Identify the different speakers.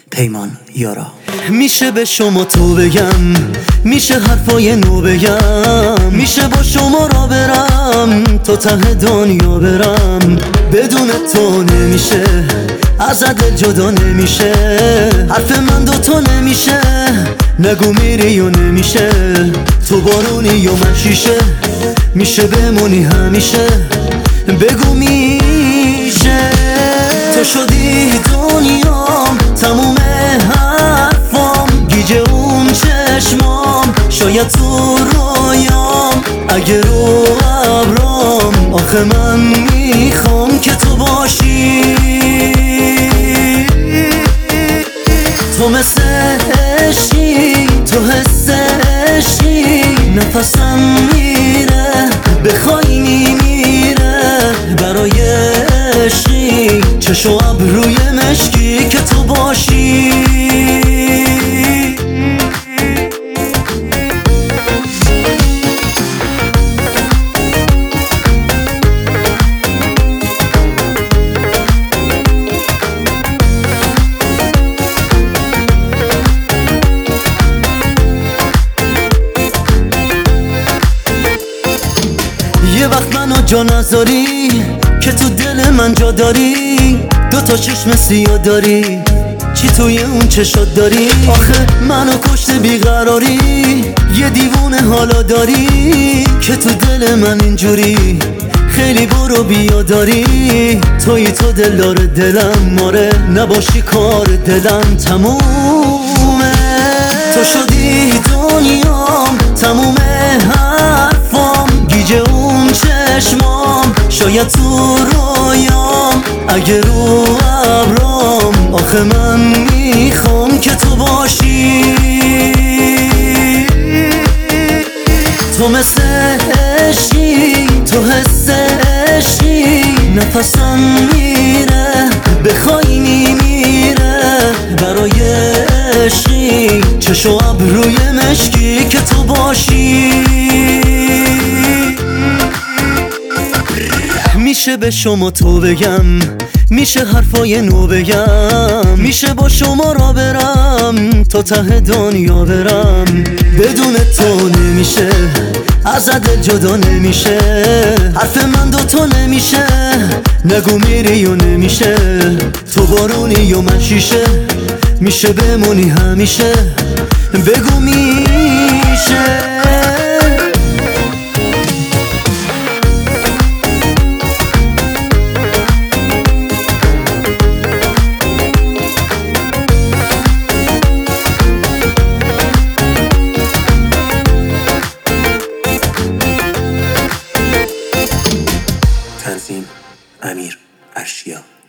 Speaker 1: پیمان یارا.
Speaker 2: میشه به شما تو بگم، میشه حرفای نو بگم، میشه با شما را برم تا ته دنیا برم. بدون تو نمیشه، از دل جدا نمیشه، حرف من دوتا نمیشه. نگو میری و نمیشه، تو بارونی و من شیشه. میشه بمونی همیشه، بگو میشه. تو شدی دنیام، تموم حرفام، گیج اون چشمام، شاید تو رویام، اگه رو ابرام. آخه من میخوام که تو باشی. تو مثل عشقی، تو حس عشقی، نفسم میره، بخوای میمیره. برای عشقی، چشم و ابروی مشکی که تو باشی. یه وقت منو جا نذاری که تو دل من جا داری. دوتا چشم سیاه داری، چی توی اون چشات داری؟ آخه منو کشته بیقراری، یه دیوونه حالا داری که تو دل من اینجوری. خیلی برو بیا داری، توی تو دلدار دلم، ماره نباشی کار دلم تمومه. تو شدی دنیام، تموم حرفام، گیج اون چشمام، شاید تو رویام، اگه رو ابرام. آخه من میخوام که تو باشی. تو مثل عشقی، تو حس عشقی، نفسم میره، بخوای میمیره. برای عشقی، چشم و ابروی مشکی که تو باشی. میشه به شما تو بگم، میشه حرفای نو بگم، میشه با شما را برم تا ته دنیا برم. بدون تو نمیشه، از دل جدا نمیشه، حرف من دوتا نمیشه. نگو میری و نمیشه، تو بارونی و من شیشه. میشه بمونی همیشه، بگو میشه.
Speaker 1: تنظیم امیر اشیا.